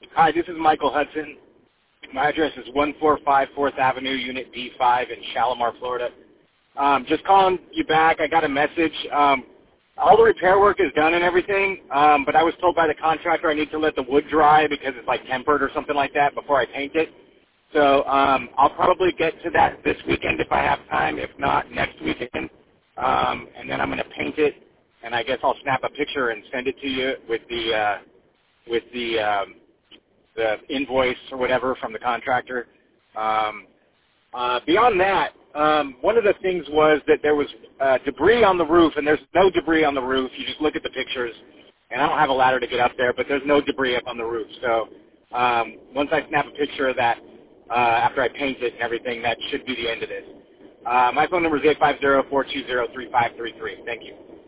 Hi, this is Michael Hudson. My address is 145 4th Avenue, Unit D5 in Shalimar, Florida. Just calling you back. I got a message. All the repair work is done and everything, but I was told by the contractor I need to let the wood dry because it's like tempered or something like that before I paint it. So I'll probably get to that this weekend if I have time. If not, next weekend. And then I'm going to paint it, and I guess I'll snap a picture and send it to you with the invoice or whatever from the contractor. Beyond that, one of the things was that there was debris on the roof, and there's no debris on the roof. You just look at the pictures, and I don't have a ladder to get up there, but there's no debris up on the roof. So once I snap a picture of that, after I paint it and everything, that should be the end of this. My phone number is 850-420-3533. Thank you.